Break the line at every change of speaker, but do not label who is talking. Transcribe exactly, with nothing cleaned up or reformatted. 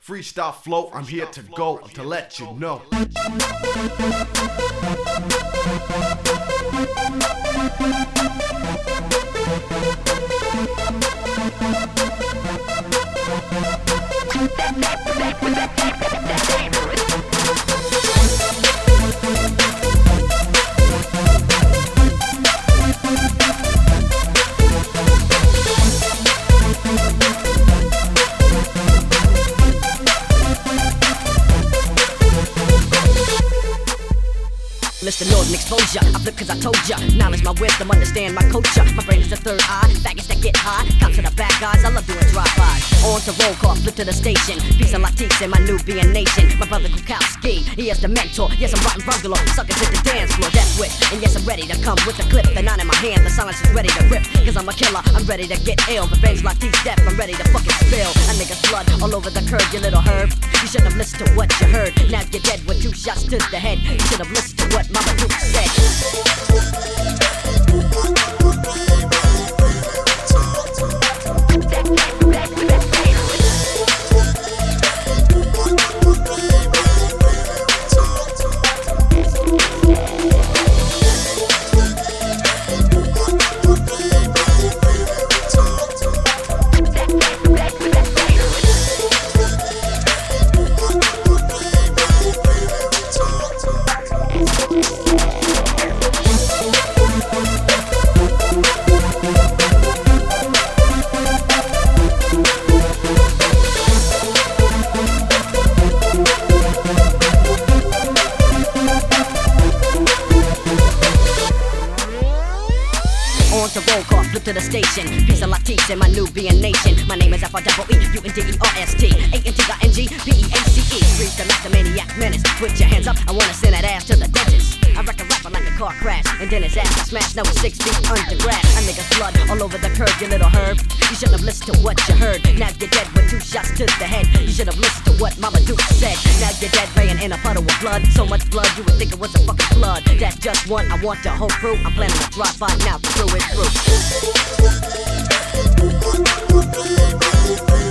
Freestyle flow, I'm here to go, to let you know.
Mister Northern exposure, I flip cause I told ya. Knowledge my wisdom, understand my culture. My brain is the third eye, faggots that get high. Cops to the bad guys, I love doing drive-bys. On to roll call, flip to the station. Peace and Latif in my Nubian nation. My brother Kukowski, he is the mentor. Yes, I'm rotten Rugolo, suckers hit the dance floor. Death wish, and yes, I'm ready to come with the clip. The nine in my hand, the silence is ready to rip. Cause I'm a killer, I'm ready to get ill. Revenge Latif's death, I'm ready to fucking spill. A nigga's blood all over the curb, you little herb. You should have listened to what you heard. Now you're dead with two shots to the head. You should have listened to what Mama Duke said. On to roll call, flip to the station. Peace and Latif in my Nubian nation. My name is F R E E U N D E R S T A N T I N G B E A C E. Freeze the master maniac menace. Put your hands up, I wanna send that ass to the dentist. I wreck a rapper like a car crash, and then his ass I smash. Now it's six feet under grass. A nigga's blood all over the curb, you little herb. You shouldn't have listened to what you heard. Now you're dead with two shots to the head. You should have listened to what Mama Duke said. Now you're dead laying in a puddle of blood. So much blood you would think it was a fucking flood. That's just one, I want the whole crew. I'm planning to drive by now through it through.